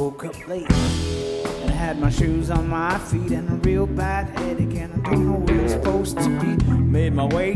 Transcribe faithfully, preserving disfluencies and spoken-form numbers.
woke up late and I had my shoes on my feet and a real bad headache and I don't know where I'm supposed to be. Made my way